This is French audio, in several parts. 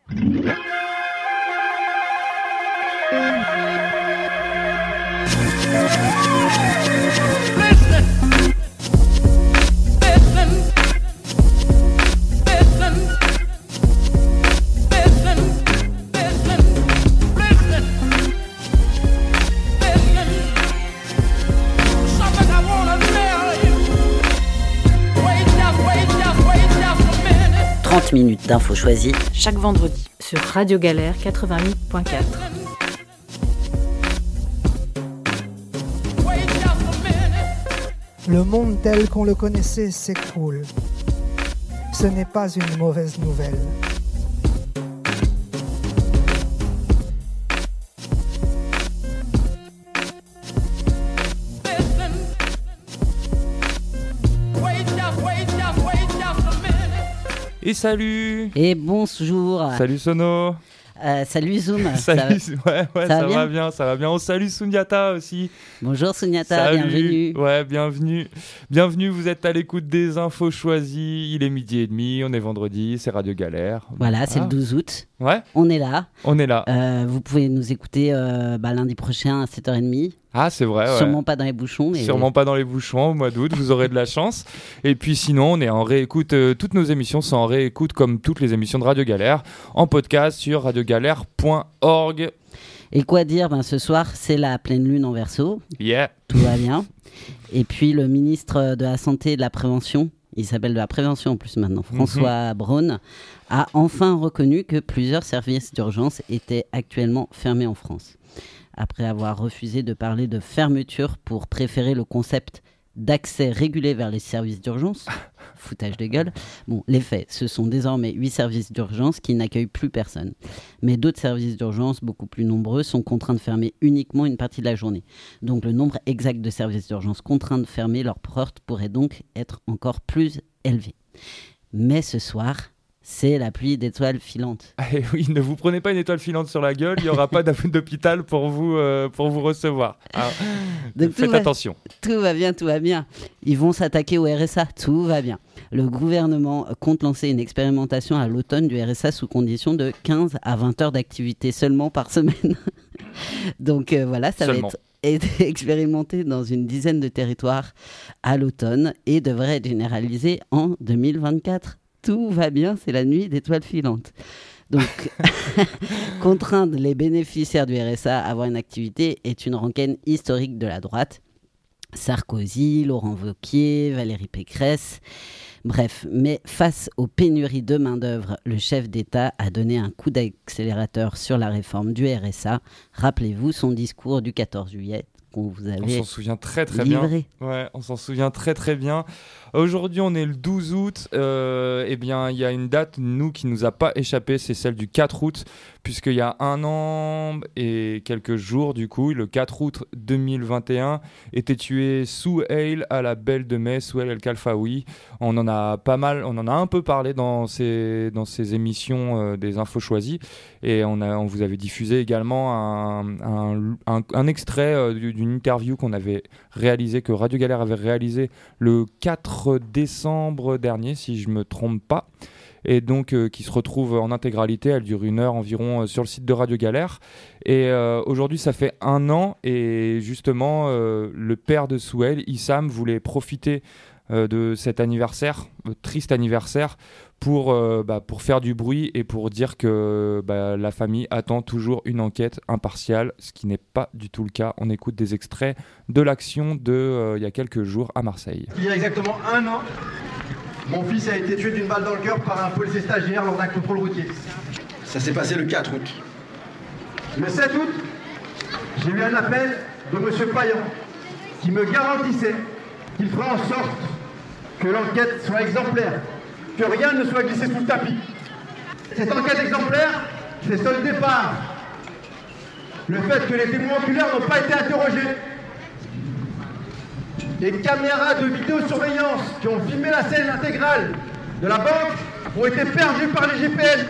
Minutes d'infos choisies chaque vendredi sur Radio Galère 88.4. Le monde tel qu'on le connaissait s'écroule. Ce n'est pas une mauvaise nouvelle. Et salut. Et bonjour. Salut Sono. Salut Zoom. Salut, ça va bien. On salue Sunyata aussi. Bonjour Sunyata, bienvenue. Ouais, bienvenue, vous êtes à l'écoute des infos choisies. Il est 12h30, on est vendredi, c'est Radio Galère. Voilà, c'est le 12 août. Ouais. On est là. Vous pouvez nous écouter lundi prochain à 7h30. Ah, c'est vrai, ouais. Sûrement pas dans les bouchons. Sûrement pas dans les bouchons au mois d'août, vous aurez de la chance. Et puis sinon, on est en réécoute. Toutes nos émissions sont en réécoute comme toutes les émissions de Radio Galère, en podcast sur radiogalère.org. Et quoi dire, ce soir, c'est la pleine lune en Verseau. Yeah. Tout va bien. Et puis le ministre de la Santé et de la Prévention, il s'appelle de la Prévention en plus maintenant, François Braun, a enfin reconnu que plusieurs services d'urgence étaient actuellement fermés en France. Après avoir refusé de parler de fermeture pour préférer le concept d'accès régulé vers les services d'urgence, foutage de gueule. Bon, les faits, ce sont désormais 8 services d'urgence qui n'accueillent plus personne. Mais d'autres services d'urgence, beaucoup plus nombreux, sont contraints de fermer uniquement une partie de la journée. Donc le nombre exact de services d'urgence contraints de fermer leurs portes pourrait donc être encore plus élevé. Mais ce soir, c'est la pluie d'étoiles filantes. Ah, et oui, ne vous prenez pas une étoile filante sur la gueule, il n'y aura pas d'hôpital pour vous recevoir. Alors, faites attention. Tout va bien. Ils vont s'attaquer au RSA, tout va bien. Le gouvernement compte lancer une expérimentation à l'automne du RSA sous condition de 15 à 20 heures d'activité seulement par semaine. Donc voilà, ça seulement. Va être expérimenté dans une dizaine de territoires à l'automne et devrait être généralisé en 2024. Tout va bien, c'est la nuit d'étoiles filantes. Donc, contraindre les bénéficiaires du RSA à avoir une activité est une rengaine historique de la droite. Sarkozy, Laurent Wauquiez, Valérie Pécresse. Bref, mais face aux pénuries de main-d'œuvre, le chef d'État a donné un coup d'accélérateur sur la réforme du RSA. Rappelez-vous son discours du 14 juillet. On s'en souvient très livré. Bien. Ouais, on s'en souvient très bien. Aujourd'hui, on est le 12 août. Eh bien, il y a une date, nous, qui nous a pas échappé, c'est celle du 4 août, puisqu'il y a un an et quelques jours, du coup, le 4 août 2021, était tué Souheil à la Belle de Mai, Souheil El-Khalfaoui. On en a un peu parlé dans ces émissions des infos choisies, et on vous avait diffusé également un extrait d'une interview qu'on avait réalisée, que Radio Galère avait réalisé le 4 décembre dernier, si je me trompe pas, et donc qui se retrouve en intégralité. Elle dure 1 heure environ sur le site de Radio Galère. Et aujourd'hui, ça fait 1 an, et justement, le père de Souheil, Issam, voulait profiter de cet anniversaire, triste anniversaire, pour faire du bruit et pour dire que la famille attend toujours une enquête impartiale, ce qui n'est pas du tout le cas. On écoute des extraits de l'action il y a quelques jours à Marseille. Il y a exactement 1 an, mon fils a été tué d'une balle dans le cœur par un policier stagiaire lors d'un contrôle routier. Ça s'est passé le 4 août. Le 7 août, j'ai eu un appel de M. Payan qui me garantissait qu'il fera en sorte que l'enquête soit exemplaire, que rien ne soit glissé sous le tapis. Cette enquête exemplaire, c'est soldé par le fait que les témoins oculaires n'ont pas été interrogés. Les caméras de vidéosurveillance qui ont filmé la scène intégrale de la banque ont été perdues par les GPN.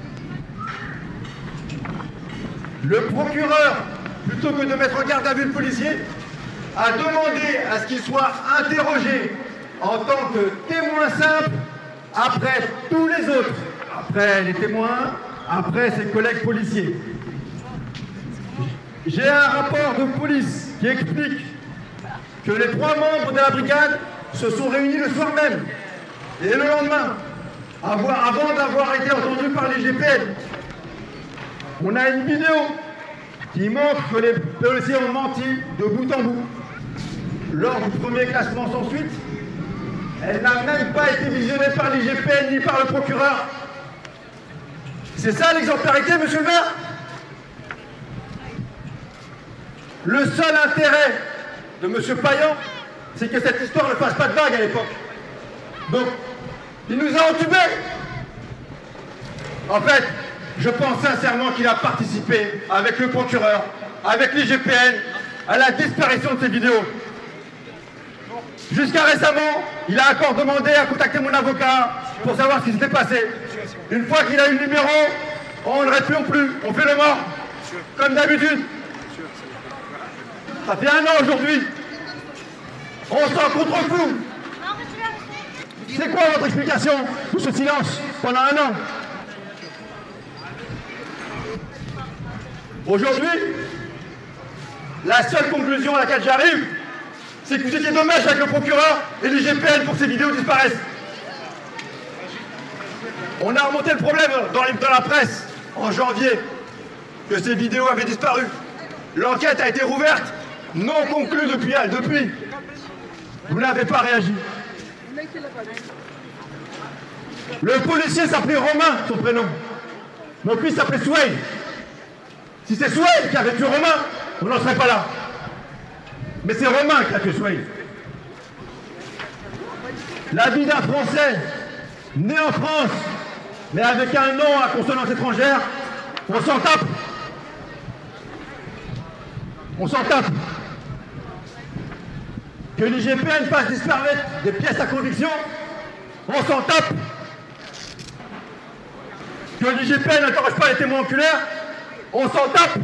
Le procureur, plutôt que de mettre en garde à vue le policier, a demandé à ce qu'il soit interrogé en tant que témoin simple après tous les autres. Après les témoins, après ses collègues policiers. J'ai un rapport de police qui explique que les 3 membres de la brigade se sont réunis le soir même et le lendemain, avant d'avoir été entendus par l'IGPN. On a une vidéo qui montre que les policiers ont menti de bout en bout. Lors du premier classement sans suite, elle n'a même pas été visionnée par l'IGPN ni par le procureur. C'est ça l'exemplarité, monsieur le maire? Le seul intérêt de monsieur Payan, c'est que cette histoire ne fasse pas de vague à l'époque. Donc, il nous a entubés. En fait, je pense sincèrement qu'il a participé avec le procureur, avec l'IGPN, à la disparition de ces vidéos. Jusqu'à récemment, il a encore demandé à contacter mon avocat pour savoir ce qui s'était passé. Une fois qu'il a eu le numéro, on ne répond plus, on fait le mort, comme d'habitude. Ça fait 1 an aujourd'hui. On s'en contre-fout. C'est quoi votre explication de ce silence pendant 1 an? Aujourd'hui, la seule conclusion à laquelle j'arrive, c'est que vous étiez de mèche avec le procureur et l'IGPN pour que ces vidéos disparaissent. On a remonté le problème dans la presse en janvier, que ces vidéos avaient disparu. L'enquête a été rouverte, non conclue depuis. Vous n'avez pas réagi. Le policier s'appelait Romain, son prénom. Mon fils s'appelait Souhail. Si c'est Souhail qui avait tué Romain, on n'en serait pas là. Mais c'est Romain qui a tué Souhail. La vie d'un Français, né en France, mais avec un nom à consonance étrangère, on s'en tape. On s'en tape. Que l'IGPN fasse disparaître des pièces à conviction, on s'en tape. Que l'IGPN n'interroge pas les témoins oculaires, on s'en tape.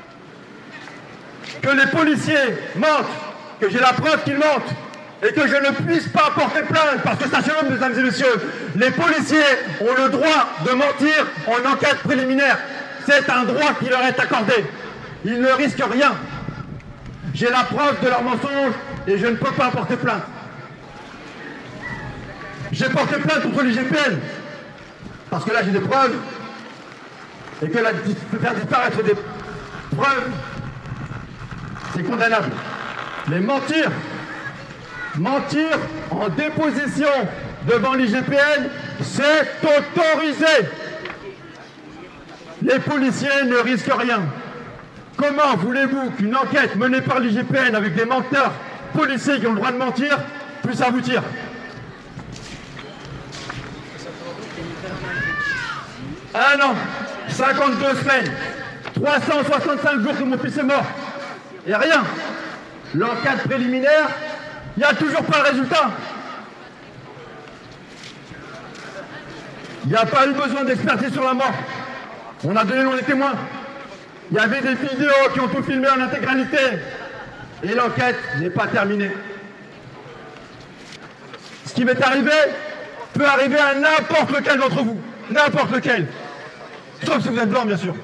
Que les policiers mentent, que j'ai la preuve qu'ils mentent, et que je ne puisse pas porter plainte, parce que sachez-le, mesdames et messieurs, les policiers ont le droit de mentir en enquête préliminaire. C'est un droit qui leur est accordé. Ils ne risquent rien. J'ai la preuve de leur mensonge et je ne peux pas porter plainte. J'ai porté plainte contre l'IGPN, parce que là j'ai des preuves, et que faire disparaître des preuves, c'est condamnable. Mais mentir en déposition devant l'IGPN, c'est autorisé. Les policiers ne risquent rien. Comment voulez-vous qu'une enquête menée par l'IGPN avec des menteurs policiers qui ont le droit de mentir puisse aboutir? Un an, 52 semaines, 365 jours que mon fils est mort. Et rien. L'enquête préliminaire, il n'y a toujours pas le résultat. Il n'y a pas eu besoin d'expertise sur la mort. On a donné le nom des témoins. Il y avait des vidéos qui ont tout filmé en intégralité. Et l'enquête n'est pas terminée. Ce qui m'est arrivé peut arriver à n'importe lequel d'entre vous. N'importe lequel. Sauf si vous êtes blanc, bien sûr.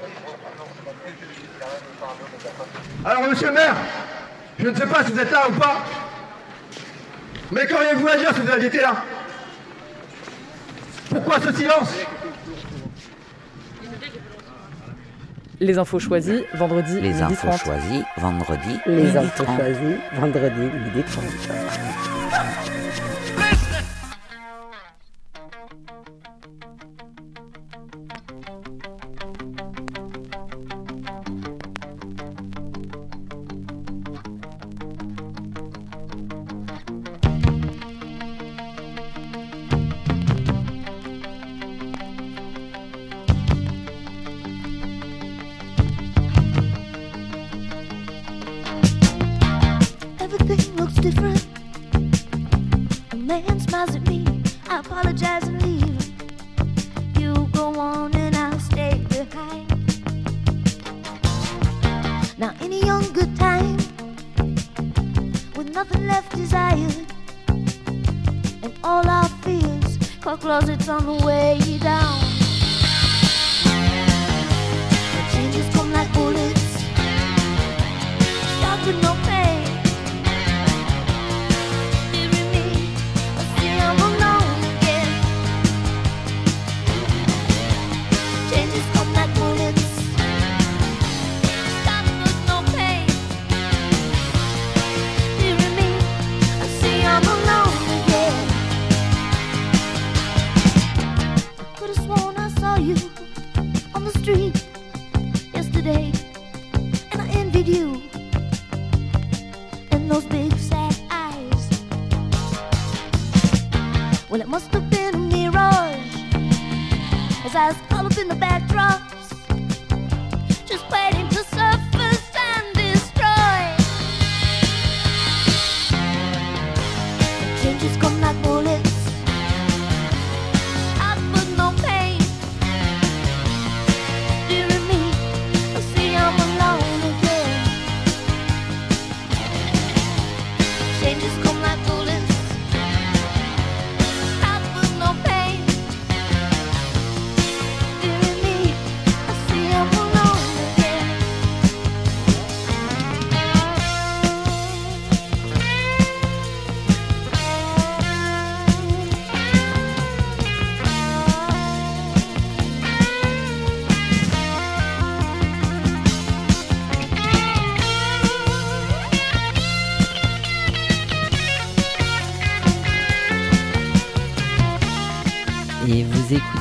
Alors, monsieur le maire, je ne sais pas si vous êtes là ou pas, mais qu'auriez-vous à dire si vous aviez été là? Pourquoi ce silence? Les infos choisies, vendredi, Les midi infos 30. choisies, vendredi, Les midi infos 30. choisies, vendredi, midi 30. Everything looks different. A man smiles at me, I apologize and leave. You go on and I'll stay behind. Now in a young good time, with nothing left desired, and all our fears, car closets on the way down.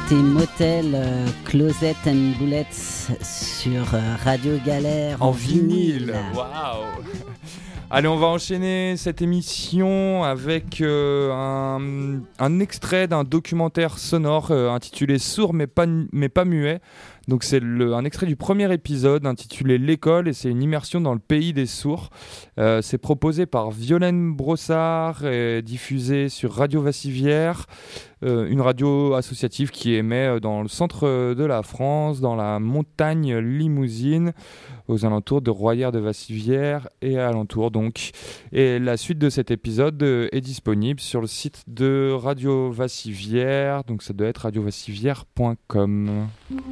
C'était Motel Closet and Bullets sur Radio Galère en vinyle. Waouh. Allez, on va enchaîner cette émission avec un extrait d'un documentaire sonore intitulé Sourd mais pas muet. Donc c'est un extrait du premier épisode intitulé L'école et c'est une immersion dans le pays des sourds. C'est proposé par Violaine Brossard et diffusé sur Radio Vassivière, une radio associative qui émet dans le centre de la France, dans la montagne Limousine, aux alentours de Royères de Vassivière et alentours donc. Et la suite de cet épisode est disponible sur le site de Radio Vassivière, donc ça doit être radiovassivière.com.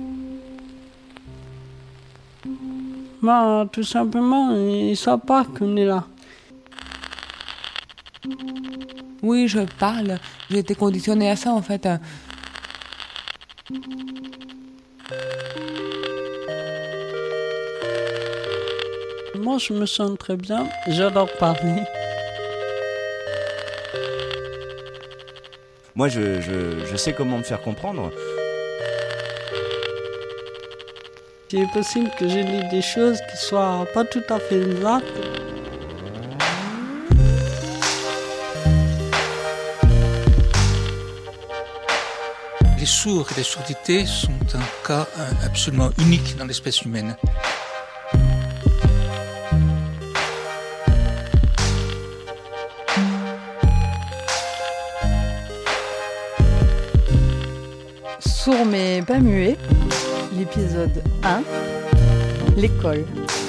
Bah, tout simplement, ils ne savent pas qu'on est là. Oui, je parle. J'ai été conditionnée à ça, en fait. Moi, je me sens très bien. J'adore parler. Moi, je sais comment me faire comprendre. Il est possible que j'ai dit des choses qui soient pas tout à fait exactes. Les sourds et les sourdités sont un cas absolument unique dans l'espèce humaine. Sourd mais pas muet. L'épisode 1, l'école.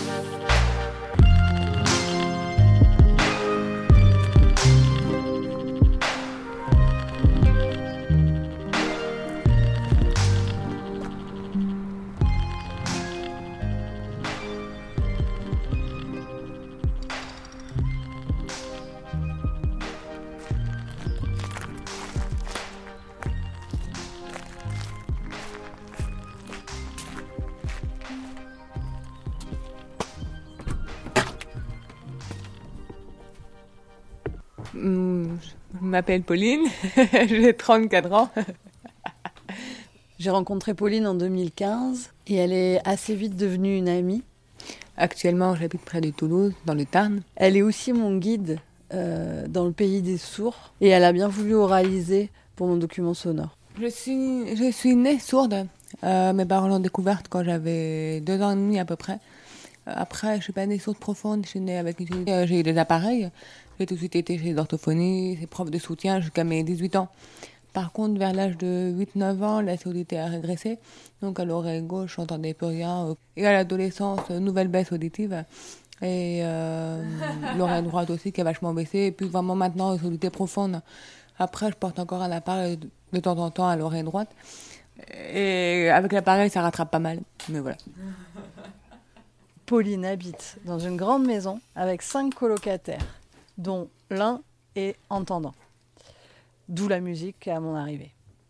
Je m'appelle Pauline, j'ai 34 ans. J'ai rencontré Pauline en 2015 et elle est assez vite devenue une amie. Actuellement, j'habite près de Toulouse, dans le Tarn. Elle est aussi mon guide dans le pays des sourds et elle a bien voulu oraliser pour mon document sonore. Je suis née sourde. Mes parents l'ont découverte quand j'avais 2 ans et demi à peu près. Après, je suis pas née sourde profonde, je suis née avec j'ai eu des appareils. J'ai tout de suite été chez les orthophonistes, les profs de soutien jusqu'à mes 18 ans. Par contre, vers l'âge de 8-9 ans, la surdité a régressé. Donc à l'oreille gauche, j'entendais plus rien. Et à l'adolescence, nouvelle baisse auditive. Et l'oreille droite aussi qui a vachement baissé. Et puis vraiment maintenant, surdité profonde. Après, je porte encore un appareil de temps en temps à l'oreille droite. Et avec l'appareil, ça rattrape pas mal. Mais voilà. Pauline habite dans une grande maison avec 5 colocataires, dont l'un est entendant. D'où la musique à mon arrivée.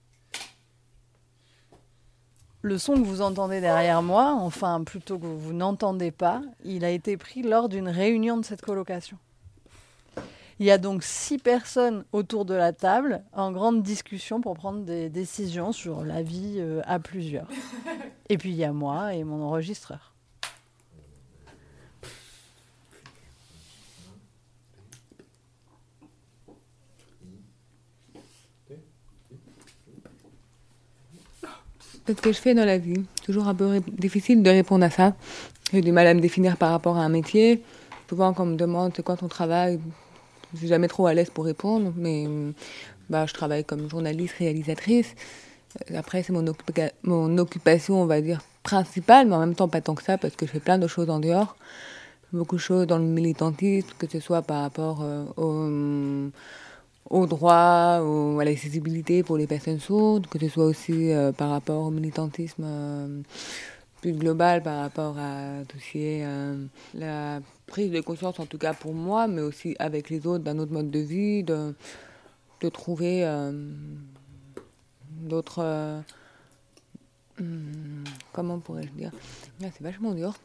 Le son que vous entendez derrière moi, enfin plutôt que vous n'entendez pas, il a été pris lors d'une réunion de cette colocation. Il y a donc 6 personnes autour de la table en grande discussion pour prendre des décisions sur la vie à plusieurs. Et puis il y a moi et mon enregistreur. Ce que je fais dans la vie, toujours un peu difficile de répondre à ça. J'ai du mal à me définir par rapport à un métier. Souvent, quand on me demande c'est quoi ton travail, je suis jamais trop à l'aise pour répondre, mais je travaille comme journaliste, réalisatrice. Après, c'est mon occupation, on va dire, principale, mais en même temps pas tant que ça, parce que je fais plein de choses en dehors. Beaucoup de choses dans le militantisme, que ce soit par rapport au droit, à l'accessibilité pour les personnes sourdes, que ce soit aussi par rapport au militantisme plus global, par rapport à tout ce qui est la prise de conscience, en tout cas pour moi, mais aussi avec les autres, d'un autre mode de vie, de trouver d'autres... comment pourrais-je dire ? C'est vachement dur.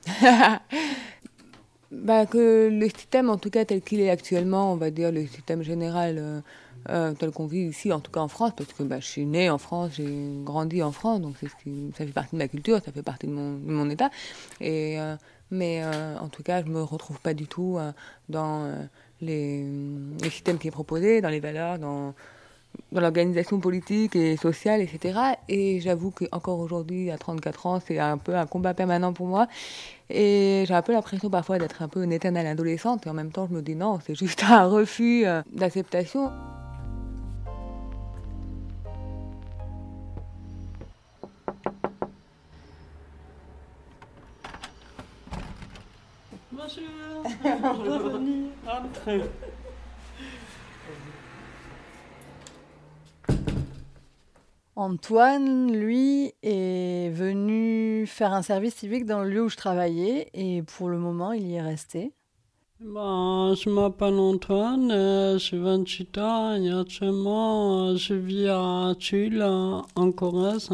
Que le système, en tout cas tel qu'il est actuellement, on va dire le système général tel qu'on vit ici, en tout cas en France, parce que je suis née en France, j'ai grandi en France, donc ça fait partie de ma culture, ça fait partie de mon état. Mais en tout cas, je ne me retrouve pas du tout dans les systèmes qui est proposé, dans les valeurs, dans l'organisation politique et sociale, etc. Et j'avoue qu'encore aujourd'hui, à 34 ans, c'est un peu un combat permanent pour moi. Et j'ai un peu l'impression parfois d'être un peu une éternelle adolescente. Et en même temps, je me dis non, c'est juste un refus d'acceptation. Bonjour, bienvenue, entrez. Antoine, lui, est venu faire un service civique dans le lieu où je travaillais et pour le moment, il y est resté. Je m'appelle Antoine, j'ai 28 ans et actuellement je vis à Tulle, en Corrèze.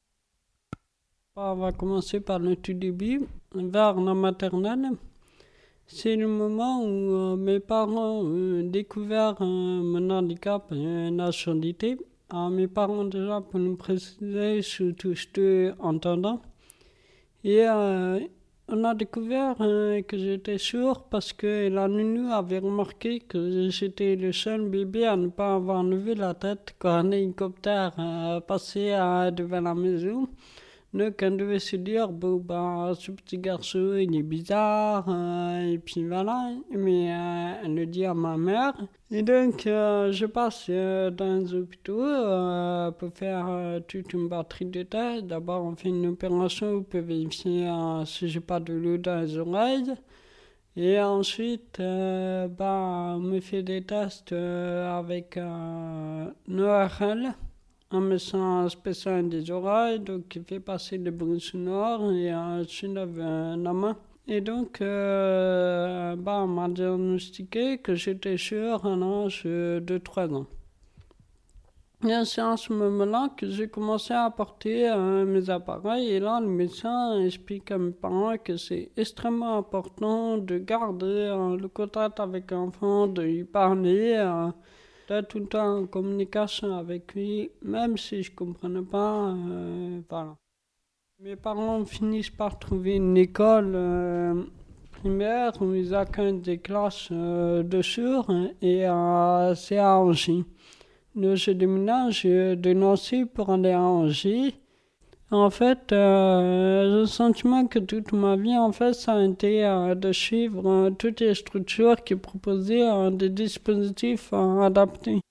On va commencer par le tout début, vers la maternelle. C'est le moment où mes parents ont découvert mon handicap et la surdité. Mes parents, déjà, pour nous préciser, sont tous deux entendants. Et on a découvert que j'étais sourd parce que la nounou avait remarqué que j'étais le seul bébé à ne pas avoir levé la tête quand un hélicoptère passait devant la maison. Donc on devait se dire, ce petit garçon il est bizarre, et puis voilà, mais elle le dit à ma mère. Et donc je passe dans les hôpitaux pour faire toute une batterie de tests. D'abord on fait une opération pour vérifier si j'ai pas de l'eau dans les oreilles. Et ensuite on me fait des tests avec un ORL. Un médecin spécial des oreilles, donc il fait passer des bruits sonores et je lève la main. Et donc, on m'a diagnostiqué que j'étais sourd à l'âge de 3 ans. Et c'est à ce moment-là que j'ai commencé à porter mes appareils. Et là, le médecin explique à mes parents que c'est extrêmement important de garder le contact avec l'enfant, de lui parler, d'être tout le temps en communication avec lui, même si je ne comprenais pas. Voilà. Mes parents finissent par trouver une école primaire où ils accueillent des classes de sourds et c'est à Angers. Donc je déménage de Nancy pour aller à Angers. En fait, j'ai le sentiment que toute ma vie, en fait, ça a été de suivre toutes les structures qui proposaient des dispositifs adaptés.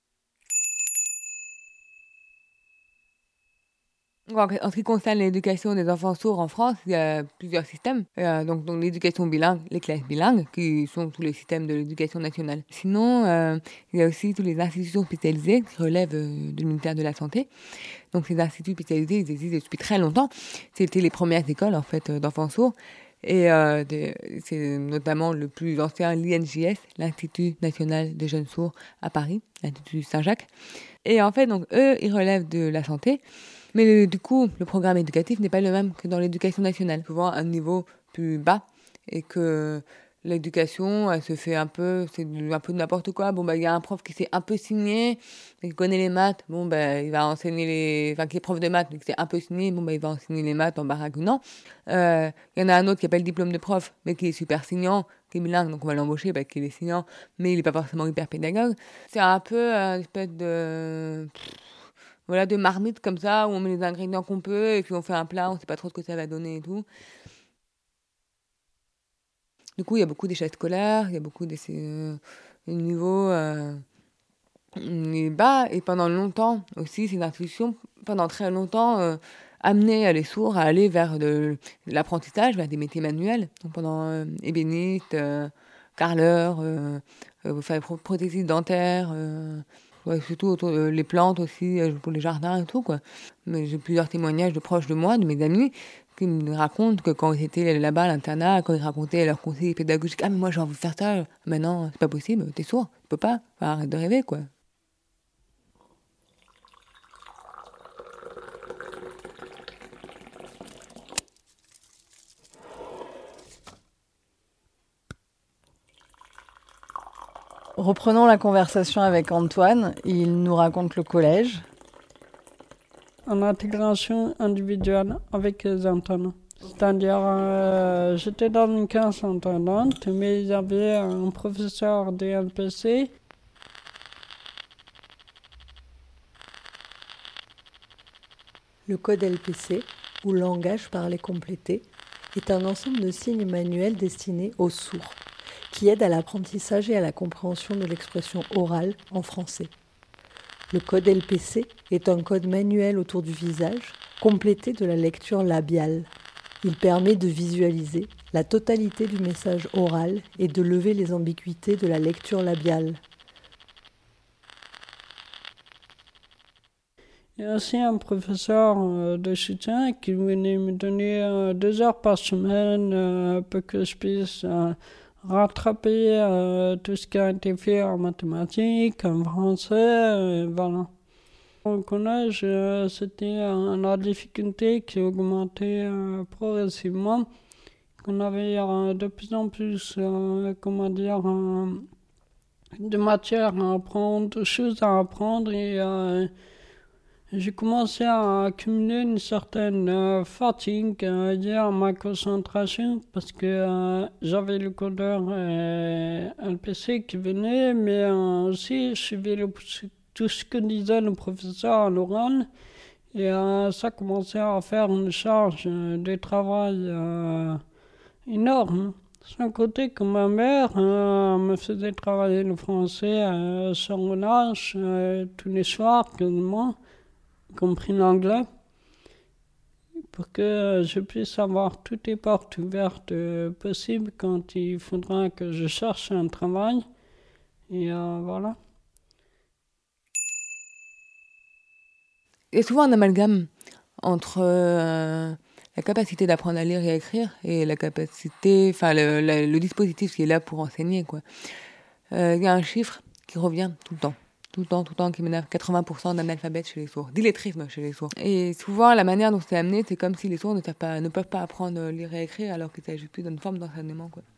En ce qui concerne l'éducation des enfants sourds en France, il y a plusieurs systèmes. Donc l'éducation bilingue, les classes bilingues, qui sont tous les systèmes de l'éducation nationale. Sinon, il y a aussi toutes les institutions spécialisées qui relèvent du ministère de la Santé. Donc ces instituts spécialisés, ils existent depuis très longtemps. C'était les premières écoles, en fait, d'enfants sourds. Et c'est notamment le plus ancien, l'INJS, l'Institut national des jeunes sourds à Paris, l'Institut Saint-Jacques. Et en fait, donc eux, ils relèvent de la santé. Mais du coup, le programme éducatif n'est pas le même que dans l'éducation nationale. Souvent à un niveau plus bas et que l'éducation, elle se fait c'est un peu de n'importe quoi. Il y a un prof qui s'est un peu signé, qui connaît les maths. Il va enseigner qui est prof de maths, mais qui s'est un peu signé. Il va enseigner les maths en baragouinant. Il y en a un autre qui n'a pas le diplôme de prof, mais qui est super signant, qui est bilingue, donc on va l'embaucher, qui est signant, mais il n'est pas forcément hyper pédagogue. C'est un peu une espèce de marmite comme ça, où on met les ingrédients qu'on peut, et puis on fait un plat, on ne sait pas trop ce que ça va donner et tout. Du coup, il y a beaucoup d'échecs scolaires, il y a beaucoup de niveaux bas, et pendant longtemps aussi, c'est une institution, pendant très longtemps, amener les sourds à aller vers de l'apprentissage, vers des métiers manuels. Donc pendant ébéniste, carreleur, prothésiste dentaire, surtout autour les plantes aussi, pour les jardins et tout, quoi. Mais j'ai plusieurs témoignages de proches de moi, de mes amis, qui me racontent que quand ils étaient là-bas à l'internat, quand ils racontaient leurs conseils pédagogiques, mais moi j'ai envie de faire ça, mais non, c'est pas possible, t'es sourd, tu peux pas, arrête de rêver, quoi. Reprenons la conversation avec Antoine. Il nous raconte le collège. En intégration individuelle avec les internes. C'est-à-dire, j'étais dans une classe entendante, mais il y avait un professeur DLPC. Le code LPC, ou langage parlé complété, est un ensemble de signes manuels destinés aux sourds, qui aident à l'apprentissage et à la compréhension de l'expression orale en français. Le code LPC est un code manuel autour du visage, complété de la lecture labiale. Il permet de visualiser la totalité du message oral et de lever les ambiguïtés de la lecture labiale. Il y a aussi un professeur de soutien qui venait me donner 2 heures par semaine pour que je puisse rattraper tout ce qui a été fait en mathématiques, en français, voilà. Au collège, c'était la difficulté qui augmentait progressivement, qu'on avait de plus en plus, de matière à apprendre, de choses à apprendre et j'ai commencé à accumuler une certaine fatigue liée à ma concentration parce que j'avais le codeur LPC qui venait, mais aussi je suivais tout ce que disait le professeur à l'oral et ça commençait à faire une charge de travail énorme. Sans côté que ma mère me faisait travailler le français sans relâche tous les soirs quasiment, y compris l'anglais, pour que je puisse avoir toutes les portes ouvertes possibles quand il faudra que je cherche un travail. Et voilà. Il y a souvent un amalgame entre la capacité d'apprendre à lire et à écrire et la capacité, enfin le dispositif qui est là pour enseigner, quoi. Il y a un chiffre qui revient tout le temps, qui m'énerve, 80% d'analphabètes chez les sourds, d'illettrisme chez les sourds. Et souvent, la manière dont c'est amené, c'est comme si les sourds ne peuvent pas apprendre à lire et à écrire alors qu'il s'agit plus d'une forme d'enseignement, quoi.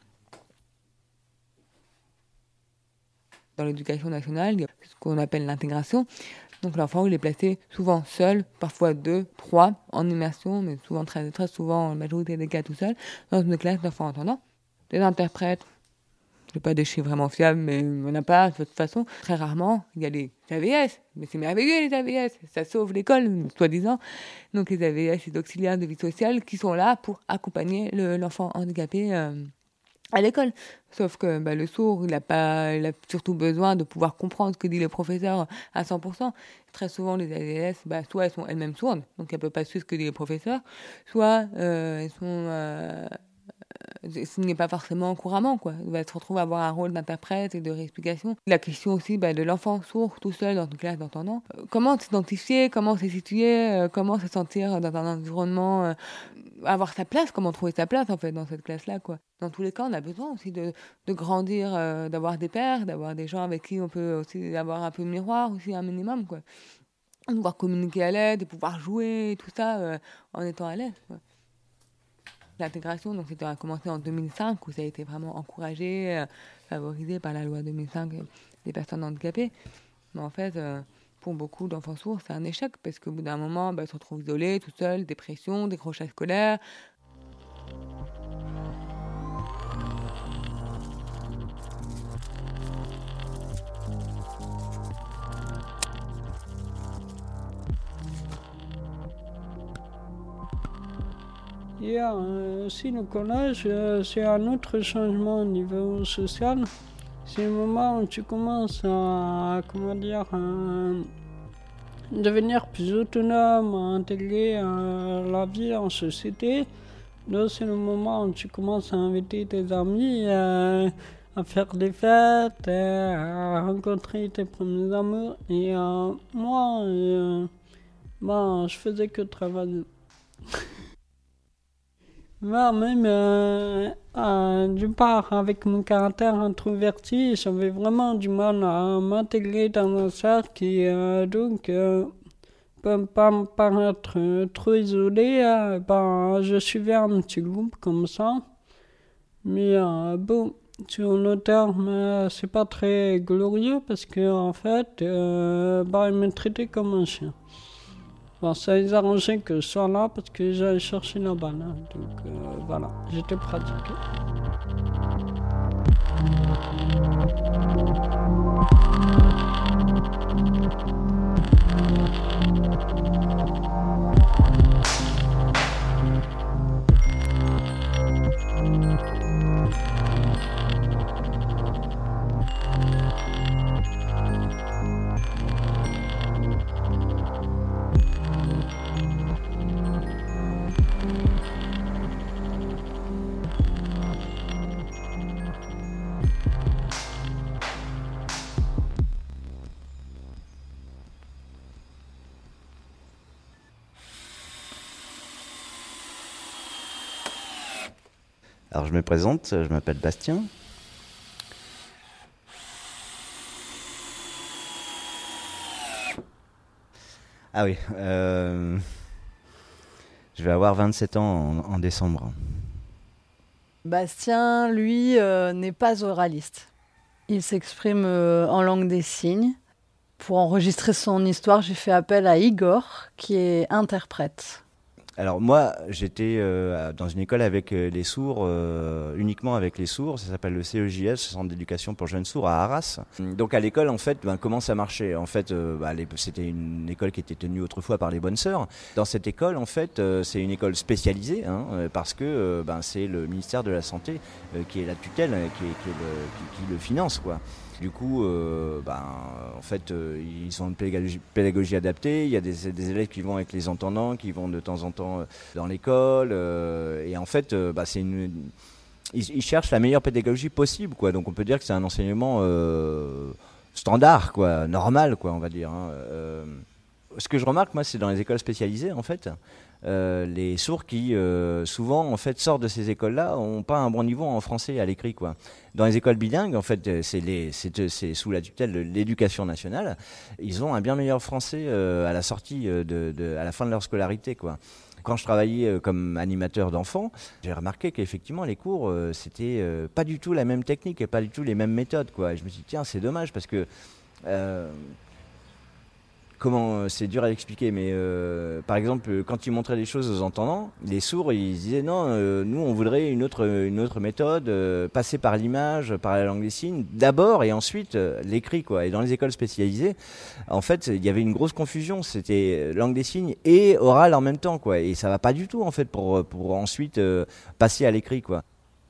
Dans l'éducation nationale, il y a ce qu'on appelle l'intégration. Donc l'enfant, il est placé souvent seul, parfois 2, 3, en immersion, mais souvent très, très souvent, en majorité des cas tout seul, dans une classe d'enfants entendants. Des interprètes, c'est pas des chiffres vraiment fiables, mais il n'y en a pas de toute façon. Très rarement, il y a les AVS, mais c'est merveilleux les AVS, ça sauve l'école, soi-disant. Donc les AVS, les auxiliaires de vie sociale, qui sont là pour accompagner l'enfant handicapé à l'école. Sauf que le sourd, il a surtout besoin de pouvoir comprendre ce que dit le professeur à 100%. Très souvent, les AVS, soit elles sont elles-mêmes sourdes, donc elles ne peuvent pas suivre ce que dit le professeur, soit elles sont... ce n'est pas forcément couramment, quoi. Il va se retrouver à avoir un rôle d'interprète et de réexplication. La question aussi de l'enfant sourd tout seul dans une classe d'entendants. Comment s'identifier, comment se situer, comment se sentir dans un environnement, avoir sa place, comment trouver sa place en fait dans cette classe-là, quoi. Dans tous les cas, on a besoin aussi de grandir, d'avoir des pairs, d'avoir des gens avec qui on peut aussi avoir un peu de miroir, aussi un minimum, quoi. De pouvoir communiquer à l'aide, de pouvoir jouer, tout ça en étant à l'aise, quoi. L'intégration, donc c'était commencé en 2005, où ça a été vraiment encouragé, favorisé par la loi 2005 des personnes handicapées. Mais en fait, pour beaucoup d'enfants sourds, c'est un échec, parce qu'au bout d'un moment, ils se retrouvent isolés, tout seuls, dépression, décrochage scolaire. Il y a aussi le collège, c'est un autre changement au niveau social. C'est le moment où tu commences à, devenir plus autonome, à intégrer la vie en société. Là, c'est le moment où tu commences à inviter tes amis, à faire des fêtes, à rencontrer tes premiers amours. Et moi, je faisais que travailler. Même d'une part, avec mon caractère introverti, j'avais vraiment du mal à m'intégrer dans un cercle qui peut pas me paraître trop isolé. Je suivais un petit groupe comme ça. Mais Sur le terme, c'est pas très glorieux parce que en fait, ils me traitaient comme un chien. Bon, ça les arrangeait que je sois là parce que j'allais chercher la balle. Hein. Donc voilà, j'étais pratiqué. Alors je me présente, je m'appelle Bastien. Ah oui, je vais avoir 27 ans en décembre. Bastien, lui, n'est pas oraliste. Il s'exprime en langue des signes. Pour enregistrer son histoire, j'ai fait appel à Igor, qui est interprète. Alors moi, j'étais dans une école avec les sourds, uniquement avec les sourds. Ça s'appelle le CEJS, Centre d'éducation pour jeunes sourds à Arras. Donc à l'école, en fait, comment ça marchait ? En fait, c'était une école qui était tenue autrefois par les bonnes sœurs. Dans cette école, en fait, c'est une école spécialisée, parce que c'est le ministère de la Santé qui est la tutelle, qui le finance, quoi. Du coup, en fait, ils ont une pédagogie adaptée. Il y a des élèves qui vont avec les entendants, qui vont de temps en temps dans l'école. Et en fait, ils cherchent la meilleure pédagogie possible, quoi. Donc on peut dire que c'est un enseignement standard, quoi, normal, quoi, on va dire. Ce que je remarque, moi, c'est dans les écoles spécialisées, en fait. Les sourds qui souvent en fait sortent de ces écoles-là n'ont pas un bon niveau en français à l'écrit, quoi. Dans les écoles bilingues, en fait, c'est sous la tutelle de l'Éducation nationale, ils ont un bien meilleur français à la sortie à la fin de leur scolarité, quoi. Quand je travaillais comme animateur d'enfants, j'ai remarqué qu'effectivement les cours c'était pas du tout la même technique et pas du tout les mêmes méthodes, quoi. Et je me suis dit tiens, c'est dommage parce que c'est dur à expliquer, mais par exemple, quand ils montraient les choses aux entendants, les sourds, ils disaient non, nous on voudrait une autre méthode, passer par l'image, par la langue des signes, d'abord et ensuite l'écrit, quoi. Et dans les écoles spécialisées, en fait, il y avait une grosse confusion, c'était langue des signes et oral en même temps, quoi. Et ça va pas du tout, en fait, pour ensuite passer à l'écrit, quoi.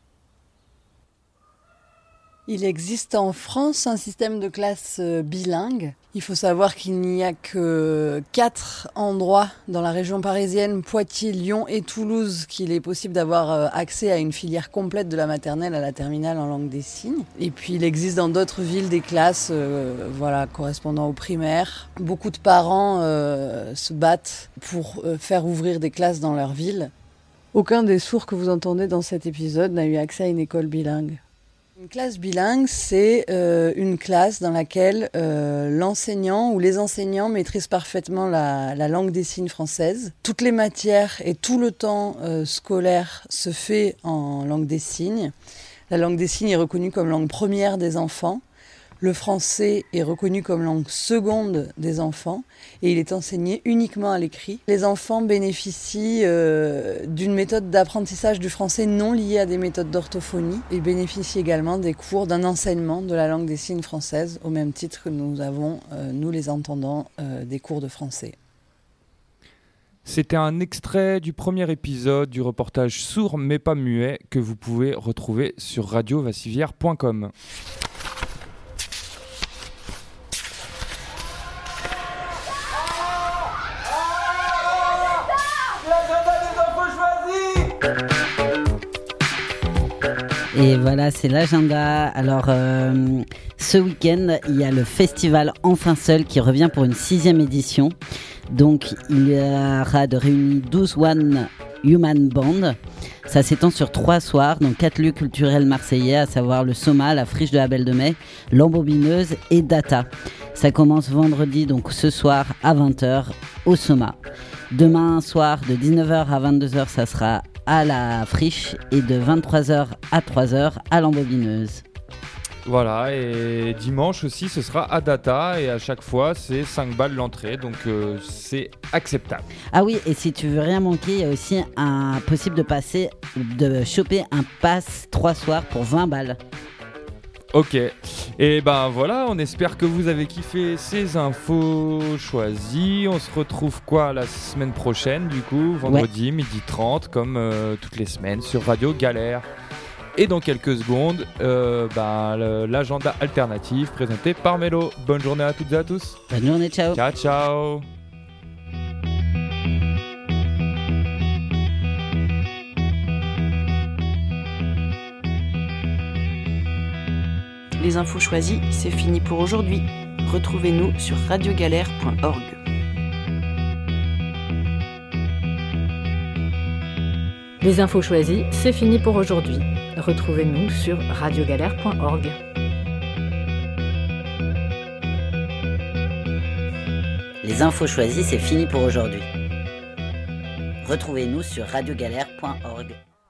Il existe en France un système de classe bilingue. Il faut savoir qu'il n'y a que 4 endroits dans la région parisienne, Poitiers, Lyon et Toulouse, qu'il est possible d'avoir accès à une filière complète de la maternelle à la terminale en langue des signes. Et puis il existe dans d'autres villes des classes correspondant aux primaires. Beaucoup de parents se battent pour faire ouvrir des classes dans leur ville. Aucun des sourds que vous entendez dans cet épisode n'a eu accès à une école bilingue. Une classe bilingue, c'est une classe dans laquelle l'enseignant ou les enseignants maîtrisent parfaitement la langue des signes française. Toutes les matières et tout le temps scolaire se fait en langue des signes. La langue des signes est reconnue comme langue première des enfants. Le français est reconnu comme langue seconde des enfants et il est enseigné uniquement à l'écrit. Les enfants bénéficient d'une méthode d'apprentissage du français non liée à des méthodes d'orthophonie et bénéficient également des cours d'un enseignement de la langue des signes française au même titre que nous avons, nous les entendants, des cours de français. C'était un extrait du premier épisode du reportage Sourd mais pas muet que vous pouvez retrouver sur radiovassivière.com. Et voilà, c'est l'agenda. Alors, ce week-end, il y a le festival Enfin Seul qui revient pour une 6e édition. Donc, il y aura de réunis 12 One Human Band. Ça s'étend sur 3 soirs dans 4 lieux culturels marseillais, à savoir le Soma, la Friche de la Belle de Mai, l'Embobineuse et Data. Ça commence vendredi, donc ce soir à 20h au Soma. Demain soir, de 19h à 22h, ça sera à la friche et de 23h à 3h à l'embobineuse. Voilà, et dimanche aussi, ce sera à Data, et à chaque fois, c'est 5 balles l'entrée, donc c'est acceptable. Ah oui, et si tu veux rien manquer, il y a aussi possible de choper un pass 3 soirs pour 20 balles. Ok, et ben voilà, on espère que vous avez kiffé ces infos choisies. On se retrouve la semaine prochaine, du coup, vendredi, 12h30, comme toutes les semaines, sur Radio Galère. Et dans quelques secondes, l'agenda alternatif présenté par Mélo. Bonne journée à toutes et à tous. Bonne journée, ciao. Ciao, ciao. Les infos choisies, c'est fini pour aujourd'hui. Retrouvez-nous sur radiogalère.org. Les infos choisies, c'est fini pour aujourd'hui. Retrouvez-nous sur radiogalère.org. Les infos choisies, c'est fini pour aujourd'hui. Retrouvez-nous sur radiogalère.org.